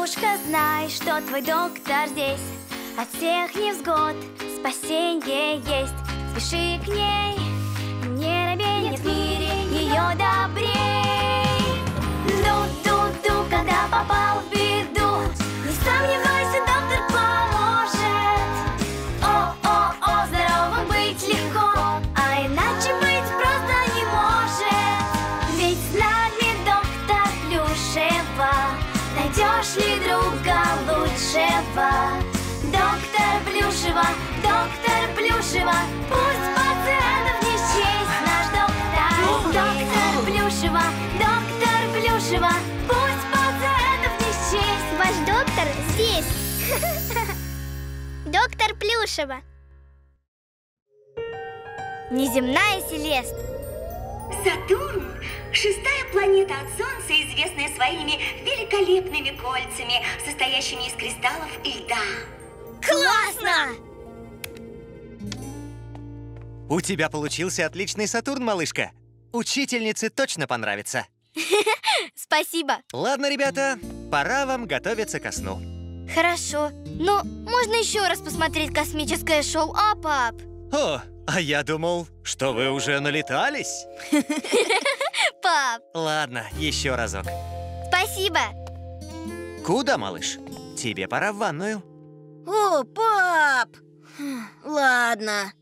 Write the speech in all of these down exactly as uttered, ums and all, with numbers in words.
Малышка, знай, что твой доктор здесь. От всех невзгод спасенье есть. Спеши к ней, не робей, нет в мире ее добрей. Ду-ду-ду, когда попал в беду, не сомневайся, доктор поможет. О-о-о, здоровым быть легко, а иначе быть просто не может. Ведь с нами доктор Плюшева, найдешь ли друга лучшего? Доктор Плюшева, доктор Плюшева, пусть пациентов не счесть наш доктор. Доктор Плюшева, доктор Плюшева, пусть пациентов не счесть. Ваш доктор здесь. Доктор Плюшева. Неземная Селест. Сатурн – шестая планета от Солнца, известная своими великолепными кольцами, состоящими из кристаллов и льда. Классно! У тебя получился отличный Сатурн, малышка. Учительнице точно понравится. Спасибо. Ладно, ребята, пора вам готовиться ко сну. Хорошо. Но можно еще раз посмотреть космическое шоу, а, пап? О, а я думал, что вы уже налетались. Пап. Ладно, еще разок. Спасибо. Куда, малыш? Тебе пора в ванную. О, пап! Ладно.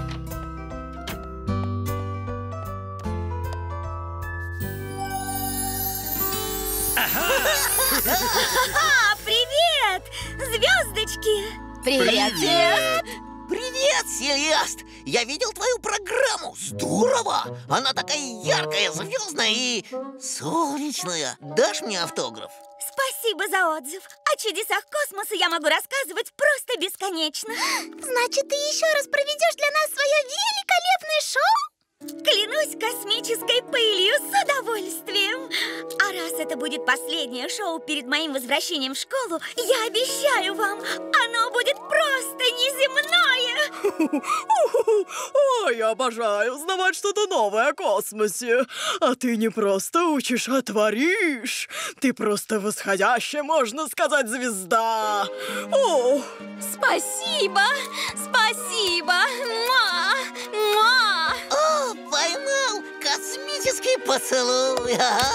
Привет, звездочки! Привет, Селест! Привет, Селест! Я видел твою программу. Здорово! Она такая яркая, звездная и солнечная. Дашь мне автограф? Спасибо за отзыв. О чудесах космоса я могу рассказывать просто бесконечно. Значит, ты еще раз проведешь для нас свое великолепное шоу? Клянусь космической пылью, с удовольствием. А раз это будет последнее шоу перед моим возвращением в школу, я обещаю вам, оно будет просто неземное. Ой, я обожаю узнавать что-то новое о космосе. А ты не просто учишь, а творишь. Ты просто восходящая, можно сказать, звезда. О! Спасибо! Спасибо! Муа! Муа! О, поймал! Космический поцелуй!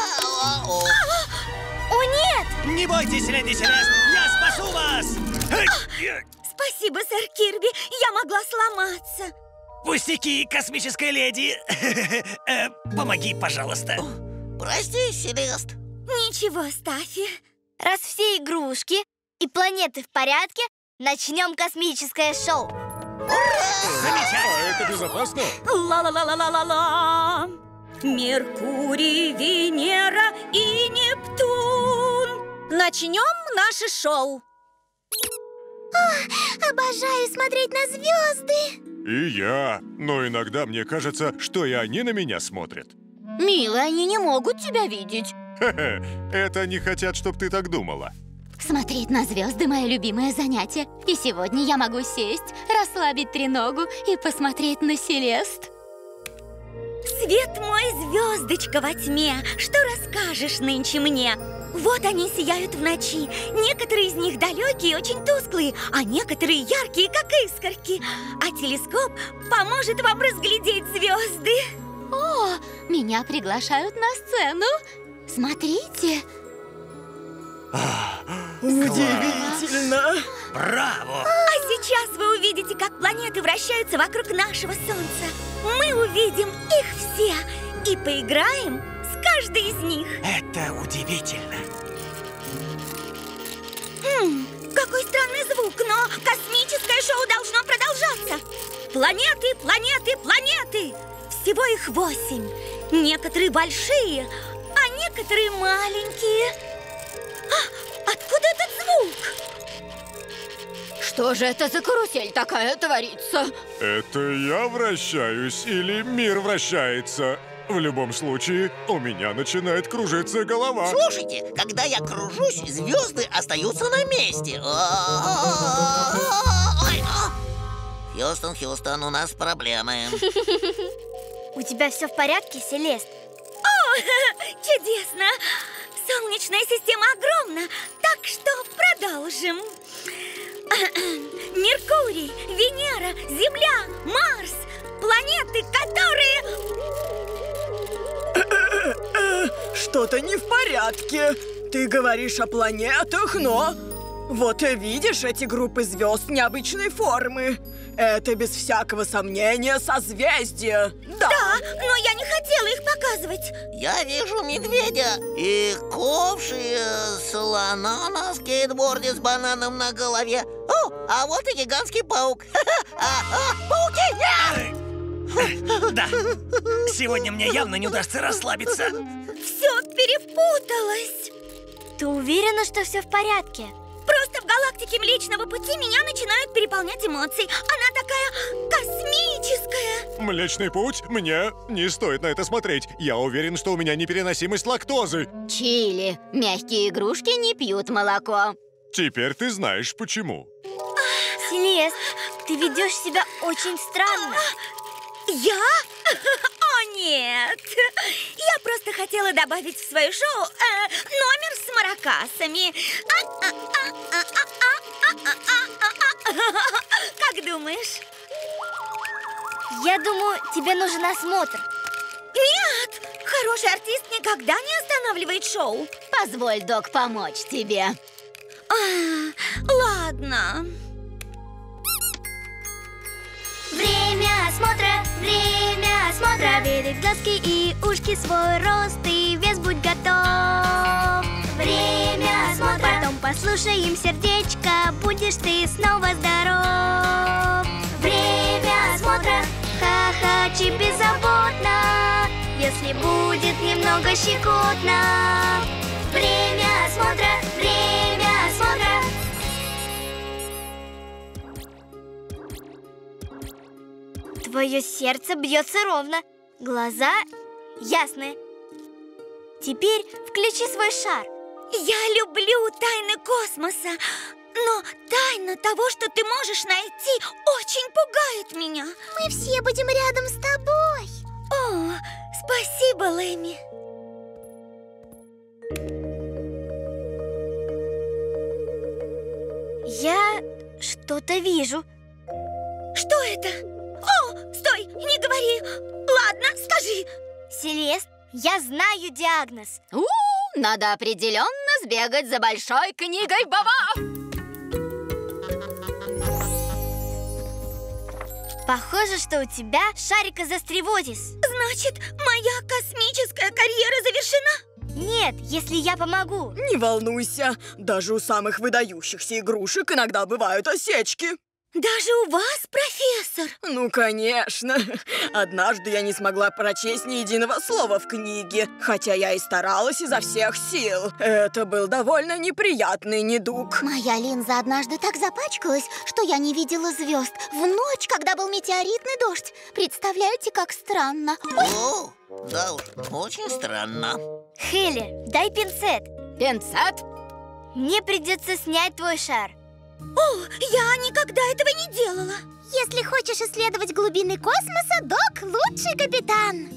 О, нет! Не бойтесь, леди Селест, я спасу вас! Спасибо, сэр Кирби, я могла сломаться. Пустяки, космическая леди. Э, Помоги, пожалуйста. Прости, Селест. Ничего, Стаффи. Раз все игрушки и планеты в порядке, начнем космическое шоу. Замечательно! А это безопасно? Ла-ла-ла-ла-ла-ла. Меркурий, Венера и Нептун. Начнем наше шоу. Обожаю смотреть на звезды. И я. Но иногда мне кажется, что и они на меня смотрят. Милый, они не могут тебя видеть. Хе-хе, это они хотят, чтобы ты так думала. Смотреть на звезды – мое любимое занятие. И сегодня я могу сесть, расслабить треногу и посмотреть на Селест. Свет мой, звездочка во тьме, что расскажешь нынче мне? Вот они сияют в ночи. Некоторые из них далекие и очень тусклые, а некоторые яркие, как искорки. А телескоп поможет вам разглядеть звезды. О, меня приглашают на сцену. Смотрите. Удивительно! Браво! А сейчас вы увидите, как планеты вращаются вокруг нашего Солнца. Мы увидим их все и поиграем с каждой из них. Это удивительно. Хм, какой странный звук, но космическое шоу должно продолжаться. Планеты, планеты, планеты. Всего их восемь. Некоторые большие, а некоторые маленькие. А, откуда этот звук? Что же это за карусель такая творится? Это я вращаюсь или мир вращается? В любом случае, у меня начинает кружиться голова. Слушайте, когда я кружусь, звезды остаются на месте. Ой, а. Хьюстон, Хьюстон, у нас проблемы. У тебя все в порядке, Селест? О, чудесно! Солнечная система огромна, так что продолжим. Меркурий, Венера, Земля, Марс. Планеты, которые... Что-то не в порядке. Ты говоришь о планетах, но... Вот и видишь эти группы звезд необычной формы. Это без всякого сомнения созвездия. Да. Да, но я не хотела их показывать. Я вижу медведя и ковши, э, слона на скейтборде с бананом на голове. О, а вот и гигантский паук. А, а, пауки! Да, сегодня мне явно не удастся расслабиться. Все перепуталось. Ты уверена, что все в порядке? Просто в галактике Млечного Пути меня начинают переполнять эмоции. Она такая космическая. Млечный путь? Мне не стоит на это смотреть. Я уверен, что у меня непереносимость лактозы. Чили, мягкие игрушки не пьют молоко. Теперь ты знаешь, почему. Селест, ты ведешь себя очень странно. Я? О, нет! Я просто хотела добавить в свое шоу э, номер с маракасами. Как думаешь? Я думаю, тебе нужен осмотр. Нет! Хороший артист никогда не останавливает шоу. Позволь, док, помочь тебе. А, ладно. Время осмотра, время осмотра. Проверить глазки и ушки, свой рост и вес, будь готов. Время осмотра. Потом послушаем сердечко, будешь ты снова здоров. Время осмотра. Ха-ха, чип беззаботно, если будет немного щекотно. Время осмотра, время осмотра. Твое сердце бьется ровно, глаза ясные. Теперь включи свой шар. Я люблю тайны космоса, но тайна того, что ты можешь найти, очень пугает меня. Мы все будем рядом с тобой. О, спасибо, Лэми. Я что-то вижу. Что это? О, стой, не говори. Ладно, скажи. Селест, я знаю диагноз. У-у, надо определенно сбегать за большой книгой Баба. Похоже, что у тебя шарикозастревозис. Значит, моя космическая карьера завершена? Нет, если я помогу. Не волнуйся, даже у самых выдающихся игрушек иногда бывают осечки. Даже у вас, профессор? Ну, конечно. Однажды я не смогла прочесть ни единого слова в книге, хотя я и старалась изо всех сил. Это был довольно неприятный недуг. Моя линза однажды так запачкалась, что я не видела звезд в ночь, когда был метеоритный дождь. Представляете, как странно. Ой. О, да уж, очень странно. Хелли, дай пинцет. Пинцет? Мне придется снять твой шар. О, я никогда этого не делала. Если хочешь исследовать глубины космоса, Док — лучший капитан.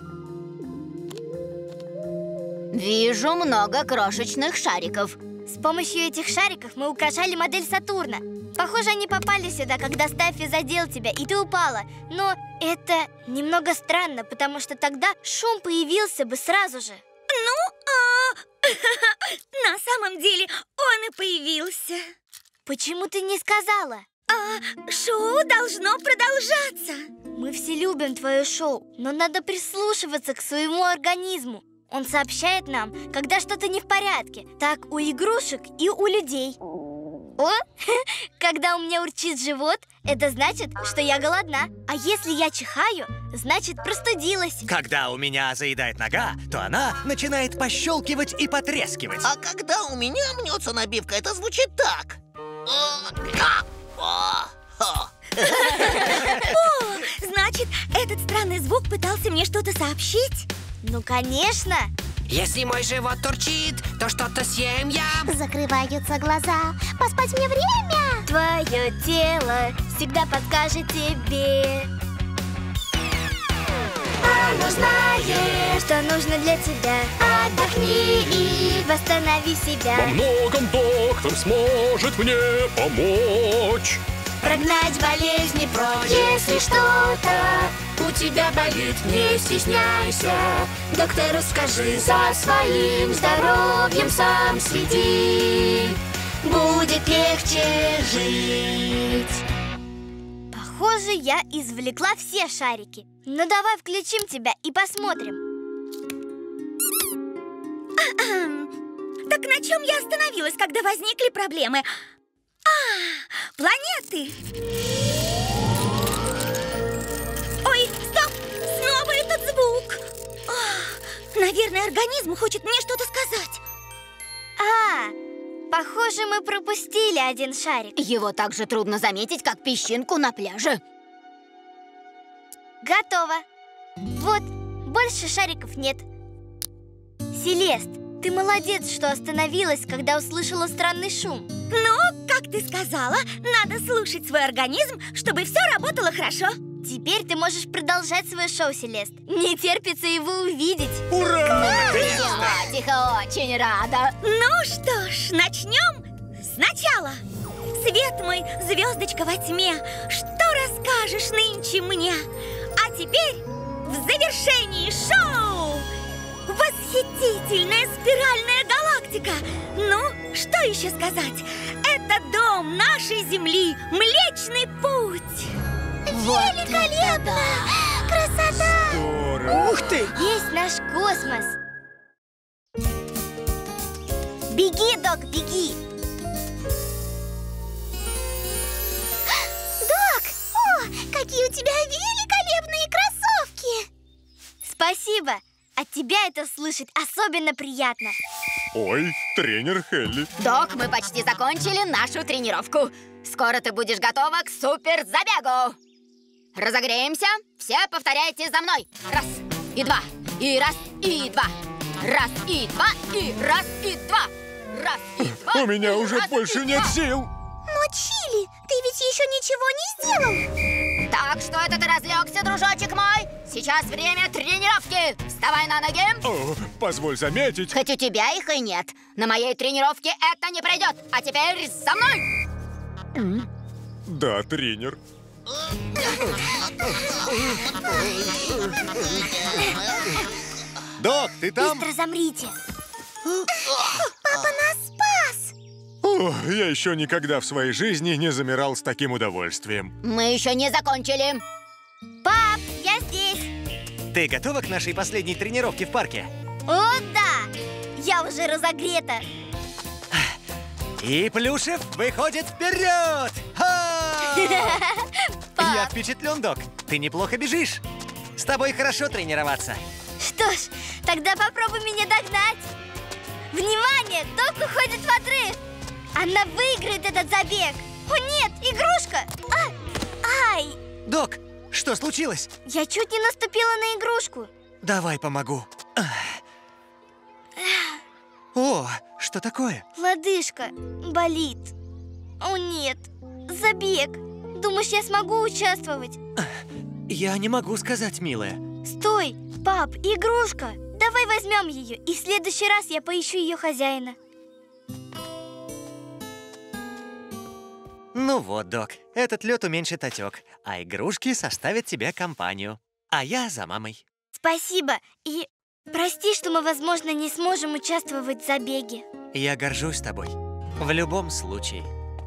Вижу много крошечных шариков. С помощью этих шариков мы украшали модель Сатурна. Похоже, они попали сюда, когда Стаффи задел тебя, и ты упала. Но это немного странно, потому что тогда шум появился бы сразу же. Ну, а... на самом деле он и появился. Почему ты не сказала? А шоу должно продолжаться. Мы все любим твое шоу, но надо прислушиваться к своему организму. Он сообщает нам, когда что-то не в порядке. Так у игрушек и у людей. О, когда у меня урчит живот, это значит, что я голодна. А если я чихаю, значит, простудилась. Когда у меня заедает нога, то она начинает пощелкивать и потрескивать. А когда у меня мнется набивка, это звучит так. О, значит, этот странный звук пытался мне что-то сообщить? Ну, конечно. Если мой живот турчит, то что-то съем я. Закрываются глаза. Поспать мне время. Твое тело всегда подскажет тебе. А оно знает, что нужно для тебя. Отдохни и восстанови себя. Во многом доктор сможет мне помочь. Прогнать болезни прочь. Если что-то у тебя болит, не стесняйся. Доктору скажи, за своим здоровьем сам следи. Будет легче жить. Похоже, я извлекла все шарики. Ну давай включим тебя и посмотрим. Так на чем я остановилась, когда возникли проблемы? А, планеты! Ой, стоп! Снова этот звук! О, наверное, организм хочет мне что-то сказать. А, похоже, мы пропустили один шарик. Его так же трудно заметить, как песчинку на пляже. Готово. Вот, больше шариков нет. Селест, ты молодец, что остановилась, когда услышала странный шум. Ну, как ты сказала, надо слушать свой организм, чтобы все работало хорошо. Теперь ты можешь продолжать свое шоу, Селест. Не терпится его увидеть. Ура! Тихо, очень рада. Ну что ж, начнем сначала. Свет мой, звездочка во тьме, что расскажешь нынче мне? А теперь в завершении шоу восхитительная спиральная галактика. Ну, что еще сказать? Это дом нашей Земли, Млечный Путь. Великолепно! Красота! Здорово! Ух ты! Есть наш космос. Беги, Док, беги! Док! О, какие у тебя великолепные кроссовки! Спасибо! От тебя это слышать особенно приятно. Ой, тренер Хелли. Док, мы почти закончили нашу тренировку. Скоро ты будешь готова к суперзабегу. Разогреемся. Все повторяйте за мной. Раз и два, и раз, и два. Раз и два, и раз, и два. Раз и два. У меня уже больше нет сил. Но, Чили, ты ведь еще ничего не сделал. Так, что это ты разлегся, дружочек мой? Сейчас время тренировки. Вставай на ноги. О, позволь заметить. Хоть у тебя их и нет. На моей тренировке это не пройдет. А теперь за мной. Да, тренер. Док, ты там? Быстро замрите. Папа нас спас. О, я еще никогда в своей жизни не замирал с таким удовольствием. Мы еще не закончили. Пап, я здесь. Ты готова к нашей последней тренировке в парке? О, да! Я уже разогрета. И Плюшев выходит вперед! Ха! Я впечатлен, Док. Ты неплохо бежишь. С тобой хорошо тренироваться. Что ж, тогда попробуй меня догнать. Внимание! Док уходит в отрыв. Она выиграет этот забег. О, нет, игрушка! А, ай! Док, что случилось? Я чуть не наступила на игрушку. Давай помогу. О, что такое? Лодыжка болит. О, нет, забег. Думаешь, я смогу участвовать? Я не могу сказать, милая. Стой, пап, игрушка. Давай возьмем ее, и в следующий раз я поищу ее хозяина. Ну вот, Док, этот лед уменьшит отек, а игрушки составят тебе компанию. А я за мамой. Спасибо, и прости, что мы, возможно, не сможем участвовать в забеге. Я горжусь тобой. В любом случае.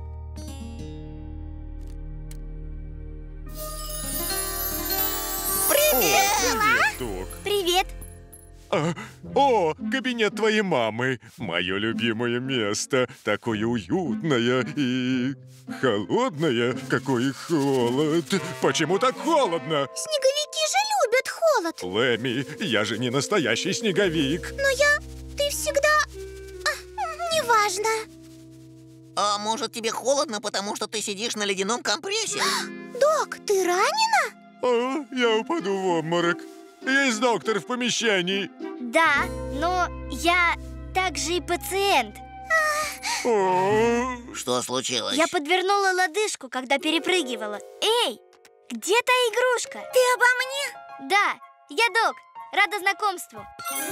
Привет! Привет, Док. Привет! А, о, кабинет твоей мамы. Мое любимое место. Такое уютное и холодное. Какой холод. Почему так холодно? Снеговики же любят холод. Лэми, я же не настоящий снеговик. Но я... Ты всегда... А, неважно. А может, тебе холодно, потому что ты сидишь на ледяном компрессе? Док, ты ранена? О, я упаду в обморок. Есть доктор в помещении. Да, но я также и пациент. О, Что случилось? Я подвернула лодыжку, когда перепрыгивала. Эй, где та игрушка? Ты обо мне? Да, я Док. Рада знакомству.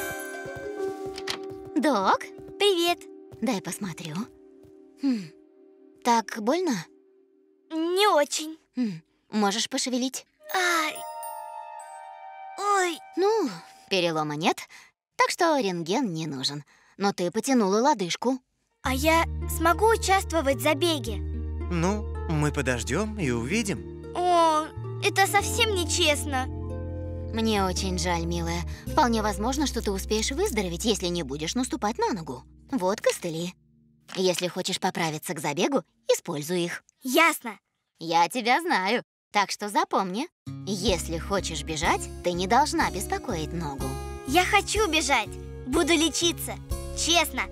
Док, привет. Дай посмотрю. Хм. Так больно? Не очень. Хм. Можешь пошевелить? Ай. Ой. Ну, перелома нет, так что рентген не нужен. Но ты потянула лодыжку. А я смогу участвовать в забеге? Ну, мы подождем и увидим. О, это совсем нечестно. Мне очень жаль, милая. Вполне возможно, что ты успеешь выздороветь, если не будешь наступать на ногу. Вот костыли. Если хочешь поправиться к забегу, используй их. Ясно. Я тебя знаю. Так что запомни, если хочешь бежать, ты не должна беспокоить ногу. Я хочу бежать. Буду лечиться. Честно.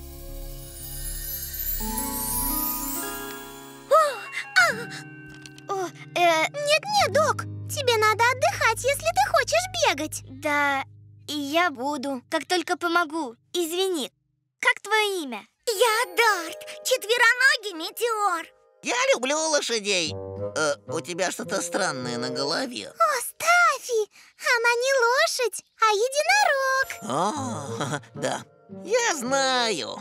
О, э... Нет-нет, Док, тебе надо отдыхать, если ты хочешь бегать. Да, и я буду, как только помогу. Извини, как твое имя? Я Дарт, четвероногий метеор. Я люблю лошадей. Э, у тебя что-то странное на голове. О, Стаффи! Она не лошадь, а единорог. О, да, я знаю.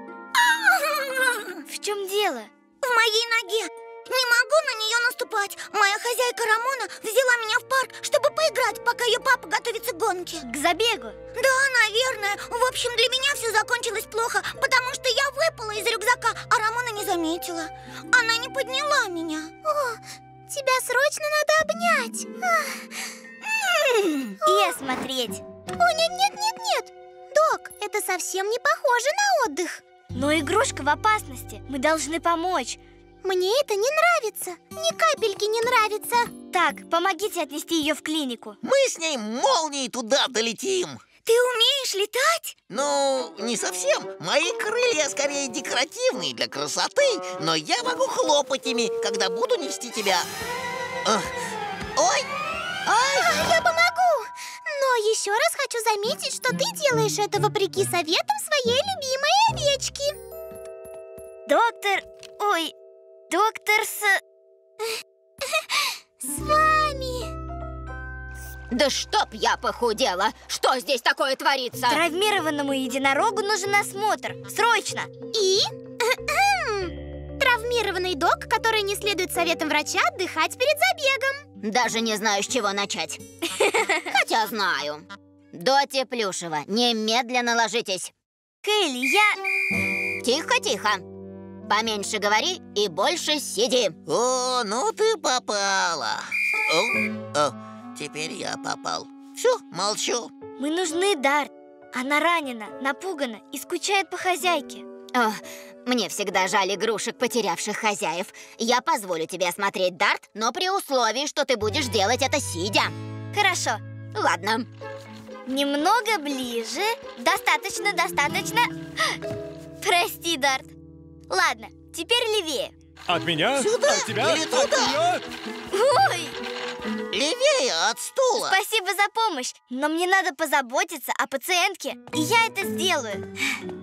В чем дело? В моей ноге. Не могу на нее наступать. Моя хозяйка Рамона взяла меня в парк, чтобы поиграть, пока ее папа готовится к гонке. К забегу? Да, наверное. В общем, для меня все закончилось плохо, потому что я выпала из рюкзака, а Рамона не заметила. Она не подняла меня. О, тебя срочно надо обнять. И осмотреть. О, нет-нет-нет-нет. Док, это совсем не похоже на отдых. Но игрушка в опасности. Мы должны помочь. Мне это не нравится. Ни капельки не нравится. Так, помогите отнести ее в клинику. Мы с ней молнией туда долетим. Ты умеешь летать? Ну, не совсем. Мои крылья скорее декоративные для красоты, но я могу хлопать ими, когда буду нести тебя. Ах. Ой! Ай! А, я помогу! Но еще раз хочу заметить, что ты делаешь это вопреки советам своей любимой овечки. Доктор... Ой... Доктор с... С вами. Да чтоб я похудела! Что здесь такое творится? Травмированному единорогу нужен осмотр. Срочно! И? Травмированный Док, который не следует советам врача отдыхать перед забегом. Даже не знаю, с чего начать. Хотя знаю. Доти Плюшева, немедленно ложитесь. Келли, я... Тихо-тихо. Поменьше говори и больше сиди. О, ну ты попала. О, о, теперь я попал. Все, молчу. Мы нужны, Дарт. Она ранена, напугана и скучает по хозяйке. О, мне всегда жаль игрушек, потерявших хозяев. Я позволю тебе осмотреть Дарт, но при условии, что ты будешь делать это сидя. Хорошо. Ладно. Немного ближе. Достаточно, достаточно. Прости, Дарт. Ладно, теперь левее. От меня? Сюда? От тебя? Или От туда? нее? Ой! Левее от стула. Спасибо за помощь, но мне надо позаботиться о пациентке, и я это сделаю.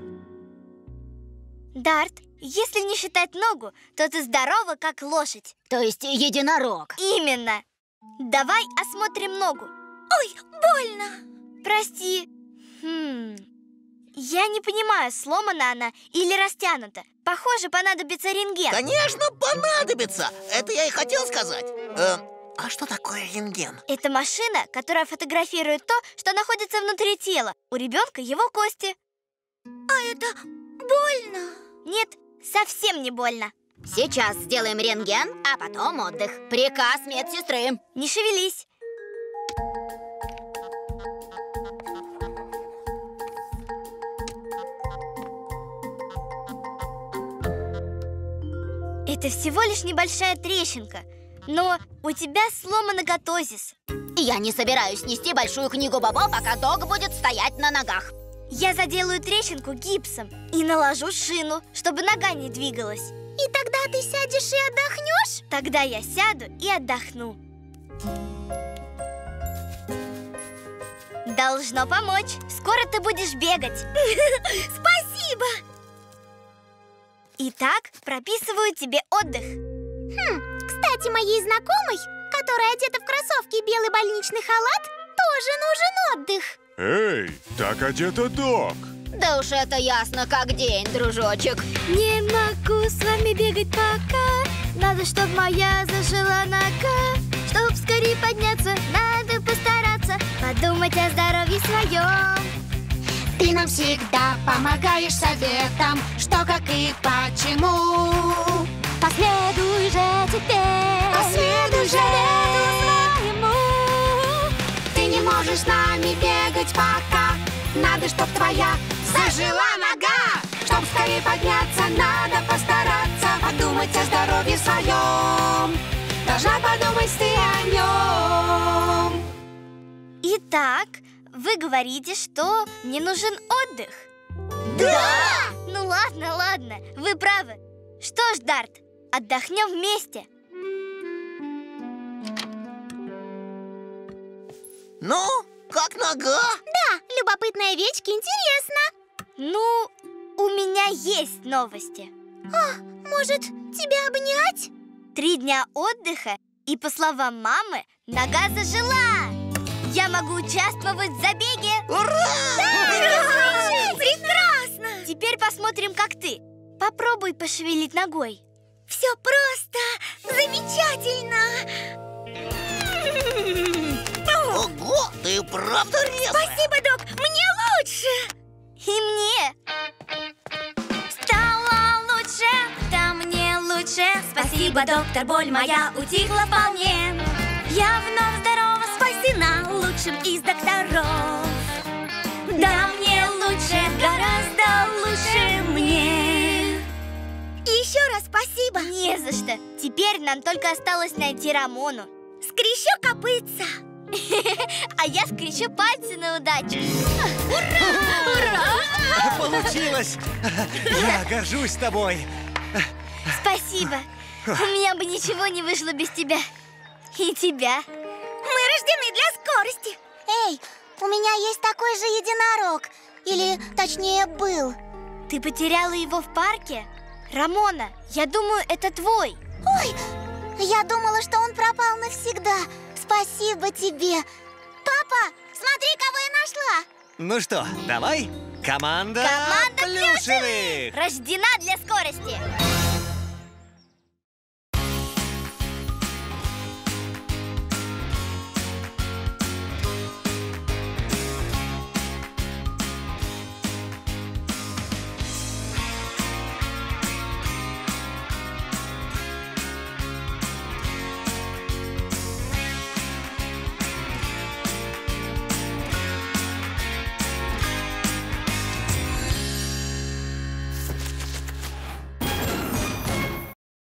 Дарт, если не считать ногу, то ты здорова, как лошадь. То есть единорог. Именно. Давай осмотрим ногу. Ой, больно. Прости. Хм... Я не понимаю, сломана она или растянута. Похоже, понадобится рентген. Конечно, понадобится. Это я и хотел сказать. Э, а что такое рентген? Это машина, которая фотографирует то, что находится внутри тела. У ребенка его кости. А это больно? Нет, совсем не больно. Сейчас сделаем рентген, а потом отдых. Приказ медсестры. Не шевелись. Это всего лишь небольшая трещинка, но у тебя сломан агатозис. Я не собираюсь нести большую книгу Бобо, пока Дог будет стоять на ногах. Я заделаю трещинку гипсом и наложу шину, чтобы нога не двигалась. И тогда ты сядешь и отдохнешь? Тогда я сяду и отдохну. Должно помочь. Скоро ты будешь бегать. Спасибо! Итак, прописываю тебе отдых. Хм, кстати, моей знакомой, которая одета в кроссовки и белый больничный халат, тоже нужен отдых. Эй, так одета Док. Да уж это ясно, как день, дружочек. Не могу с вами бегать пока. Надо, чтоб моя зажила нога. Чтоб скорее подняться, надо постараться подумать о здоровье своем. Ты нам всегда помогаешь советом, что, как и почему. Последуй же теперь, Последуй же своему. Ты не можешь с нами бегать пока. Надо, чтоб твоя зажила нога. Чтоб скорее подняться, надо постараться подумать о здоровье своем. Должна подумать ты о нем. Итак, вы говорите, что мне нужен отдых. Да! Ну ладно, ладно, вы правы. Что ж, Дарт, отдохнем вместе. Ну, как нога? Да, любопытные овечки, интересно. Ну, у меня есть новости. А, может, тебя обнять? Три дня отдыха, и, по словам мамы, нога зажила. Я могу участвовать в забеге. Ура! Да! Прекрасно! Теперь посмотрим, как ты. Попробуй пошевелить ногой. Все просто замечательно! Ого, ты правда резвая. Спасибо, Док, мне лучше! И мне. Стало лучше, да мне лучше. Спасибо, доктор, боль моя утихла вполне. Я вновь здорова, спасена лучшим из докторов. Да мне лучше, гораздо лучше мне. Еще раз спасибо. Не за что. Теперь нам только осталось найти Рамону. Скрещу копытца. А я скрещу пальцы на удачу. Получилось! Я горжусь тобой. Спасибо. У меня бы ничего не вышло без тебя. И тебя. Мы рождены для скорости. Эй, у меня есть такой же единорог. Или, точнее, был. Ты потеряла его в парке? Рамона, я думаю, это твой. Ой, я думала, что он пропал навсегда. Спасибо тебе. Папа, смотри, кого я нашла. Ну что, давай? Команда, Команда Плюшевых! Рождена для скорости.